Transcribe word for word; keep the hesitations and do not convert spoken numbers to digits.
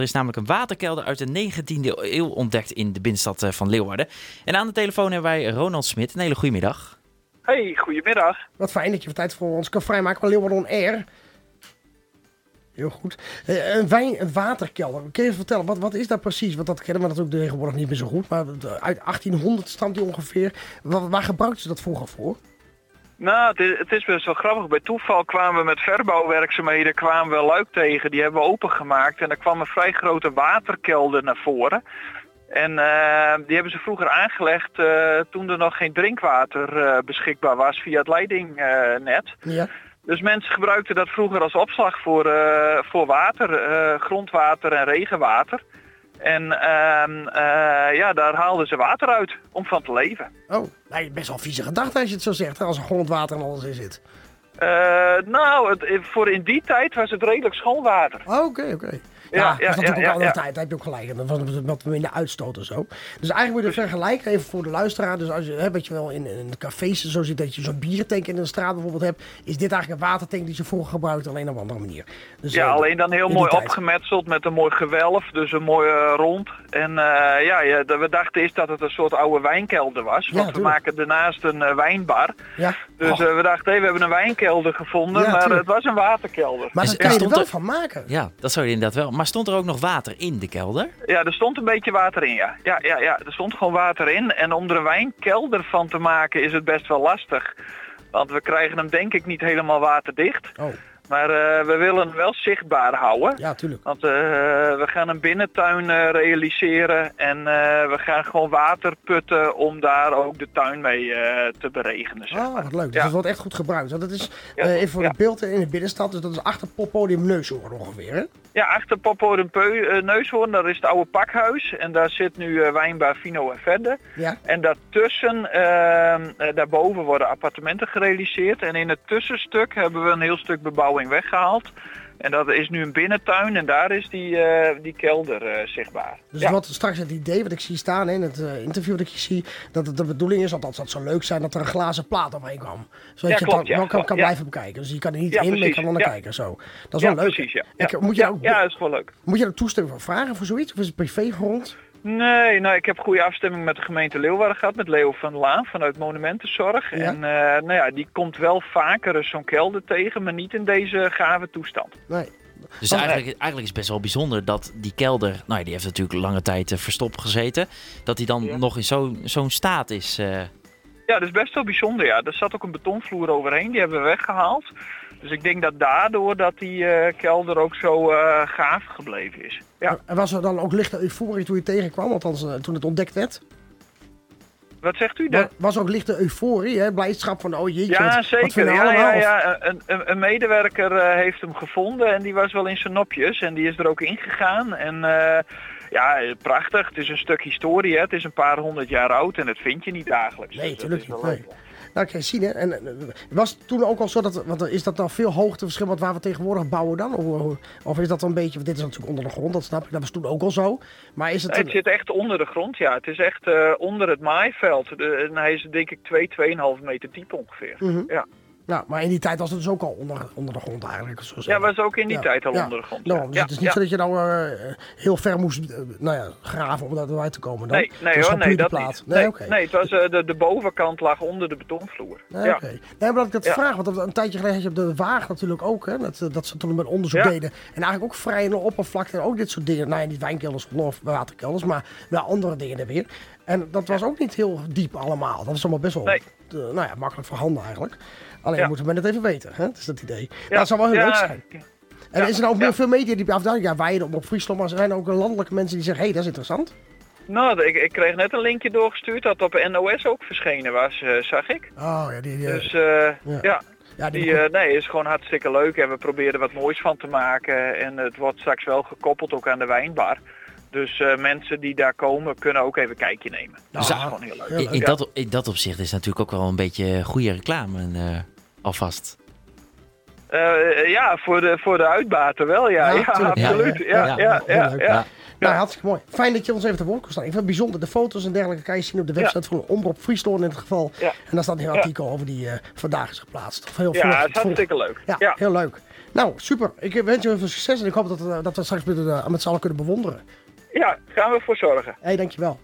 Er is namelijk een waterkelder uit de negentiende eeuw ontdekt in de binnenstad van Leeuwarden. En aan de telefoon hebben wij Ronald Smit. Een hele goede middag. Hey, goedemiddag. Wat fijn dat je tijd voor ons kan vrijmaken van Leeuwarden On Air. Heel goed. Uh, een, wijn, een waterkelder. Kun je even vertellen, wat, wat is dat precies? Want dat kennen we natuurlijk tegenwoordig niet meer zo goed. Maar uit achttienhonderd stamt die ongeveer. Waar, waar gebruikten ze dat vroeger voor? Nou, het is, het is best wel grappig. Bij toeval kwamen we met verbouwwerkzaamheden kwamen we Luik tegen. Die hebben we opengemaakt en er kwam een vrij grote waterkelder naar voren. En uh, die hebben ze vroeger aangelegd uh, toen er nog geen drinkwater uh, beschikbaar was via het leidingnet. Uh, ja. Dus mensen gebruikten dat vroeger als opslag voor, uh, voor water, uh, grondwater en regenwater. En uh, uh, ja, daar haalden ze water uit om van te leven. Oh, nee, best wel vieze gedachte als je het zo zegt, hè, als er grondwater en alles in zit. Uh, nou, het, voor in die tijd was het redelijk schoon water. Oké, oh, oké. Okay. Ja, ja, dat was natuurlijk ja, ook al ja, de tijd, daar heb je ook gelijk. En dat was wat minder uitstoot en zo. Dus eigenlijk moet je het vergelijken, even voor de luisteraar. Dus als je, hè, wat je wel in, in de cafés zo ziet, dat je zo'n biertank in de straat bijvoorbeeld hebt, is dit eigenlijk een watertank die ze vroeger gebruikten, alleen op een andere manier. Dus, ja, uh, alleen dan heel mooi opgemetseld met een mooi gewelf, dus een mooi uh, rond. En uh, ja, ja, we dachten eerst dat het een soort oude wijnkelder was, want ja, we maken daarnaast een uh, wijnbar. Ja. Dus uh, we dachten, hé, hey, we hebben een wijnkelder gevonden, ja, maar tuurlijk. Het was een waterkelder. Maar daar kan je er wel van maken. Ja, dat zou je inderdaad wel. Maar stond er ook nog water in de kelder? Ja, er stond een beetje water in, ja. Ja, ja, ja. Er stond gewoon water in. En om er een wijnkelder van te maken is het best wel lastig. Want we krijgen hem denk ik niet helemaal waterdicht. Oh. Maar uh, we willen hem wel zichtbaar houden. Ja, tuurlijk. Want uh, we gaan een binnentuin uh, realiseren. En uh, we gaan gewoon water putten om daar ook de tuin mee uh, te beregenen. Zeg maar. Oh, wat leuk. Dus ja. Dat wordt echt goed gebruikt. Want dat is uh, even voor ja. het beeld in de binnenstad. Dus dat is achter Poppodium Neushoorn ongeveer, hè? Ja, achter Poppodium uh, Neushoorn, daar is het oude pakhuis. En daar zit nu uh, wijnbar Vino en Verde. Ja. En daartussen, uh, uh, daarboven worden appartementen gerealiseerd. En in het tussenstuk hebben we een heel stuk bebouwing weggehaald. En dat is nu een binnentuin en daar is die, uh, die kelder uh, zichtbaar. Dus ja. wat straks het idee wat ik zie staan in het uh, interview dat ik zie, dat het de bedoeling is, althans dat zou leuk zijn, dat er een glazen plaat omheen kwam. Zodat ja, je klopt, het dan ja, kan, kan ja. blijven bekijken. Dus je kan er niet ja, in, maar je kan er naar ja. kijken. Zo. Dat is ja, wel leuk. Precies, ja. Ik, ja. moet je ja, ook, ja, dat is wel leuk. Moet je er toestemming voor vragen voor zoiets? Of is het privégrond? Nee, nou, ik heb goede afstemming met de gemeente Leeuwarden gehad, met Leo van Laan vanuit Monumentenzorg. Ja. En uh, nou ja, die komt wel vaker zo'n kelder tegen, maar niet in deze gave toestand. Nee. Dus eigenlijk, eigenlijk is het best wel bijzonder dat die kelder, nou ja, die heeft natuurlijk lange tijd uh, verstopt gezeten, dat die dan ja. nog in zo, zo'n staat is. Uh... Ja, dat is best wel bijzonder, ja. Er zat ook een betonvloer overheen, die hebben we weggehaald. Dus ik denk dat daardoor dat die uh, kelder ook zo uh, gaaf gebleven is. Ja. En was er dan ook lichte euforie toen je tegenkwam, althans uh, toen het ontdekt werd? Wat zegt u? De... Was ook lichte euforie, hè? Blijdschap van, oh jeetje, ja, wat, zeker. wat vinden we ja, allemaal? Ja, ja. Een, een, een medewerker uh, heeft hem gevonden en die was wel in zijn nopjes en die is er ook ingegaan. En uh, ja, prachtig. Het is een stuk historie, hè? Het is een paar honderd jaar oud en dat vind je niet dagelijks. Nee, dus natuurlijk niet. Nee. Nou, kan je zien, hè. En was het toen ook al zo dat, want is dat dan veel hoogteverschil wat waar we tegenwoordig bouwen dan? Of, of is dat dan een beetje, want dit is natuurlijk onder de grond, dat snap ik, dat was toen ook al zo. Maar is het... Nee, het zit echt onder de grond, ja. Het is echt uh, onder het maaiveld. De, en hij is denk ik twee, tweeënhalf meter diep ongeveer. Mm-hmm. Ja. Nou, maar in die tijd was het dus ook al onder, onder de grond eigenlijk. Zo ja, was ook in die ja. tijd al ja. onder de grond. Nou, dus ja. het is niet ja. zo dat je nou uh, heel ver moest uh, nou ja, graven om eruit te komen dan? Nee, nee hoor, nee, dat plaat. niet. Nee, nee, okay. nee, het was uh, de, de bovenkant lag onder de betonvloer. Nee, ja. Oké. Okay. Nee, maar dat ik dat ja. vraag, want een tijdje geleden had je op de Waag natuurlijk ook, hè, dat, dat ze toen met onderzoek ja. deden. En eigenlijk ook vrij in de oppervlakte en ook dit soort dingen. Nou ja, niet wijnkelders of waterkelders, maar wel andere dingen er weer. En dat was ook niet heel diep allemaal. Dat was allemaal best wel nee. uh, nou ja, makkelijk voorhanden eigenlijk. Alleen ja. moeten we het even weten, hè? Dat is het idee. Ja. Nou, dat zou wel heel ja. leuk zijn. En ja. is er nou ook ja. veel media die afduiden? Ja, wij op Friesland, maar er zijn ook landelijke mensen die zeggen, hé, hey, dat is interessant. Nou, ik, ik kreeg net een linkje doorgestuurd dat op N O S ook verschenen was, uh, zag ik. Oh ja, die... die dus uh, ja. ja. Ja, die, die uh, nee, is gewoon hartstikke leuk en we proberen er wat moois van te maken. En het wordt straks wel gekoppeld ook aan de wijnbar. Dus uh, mensen die daar komen kunnen ook even een kijkje nemen. Dus dat is gewoon heel leuk. In, in, ja. dat, in dat opzicht is natuurlijk ook wel een beetje goede reclame uh, alvast. Uh, ja, voor de, voor de uitbater wel, ja. Ja, ja absoluut. Ja, ja, ja, ja, ja, ja. Nou, hartstikke mooi. Fijn dat je ons even te woord kon staan. Ik vind het bijzonder. De foto's en dergelijke kan je zien op de website ja. van Omroep Friesland in het geval. Ja. En daar staat een heel artikel ja. over die uh, vandaag is geplaatst. Heel ja, het is hartstikke leuk. Ja, ja, heel leuk. Nou, super. Ik wens je heel veel succes en ik hoop dat, dat we straks met, uh, met z'n allen kunnen bewonderen. Ja, gaan we voor zorgen. Hé, hey, dankjewel.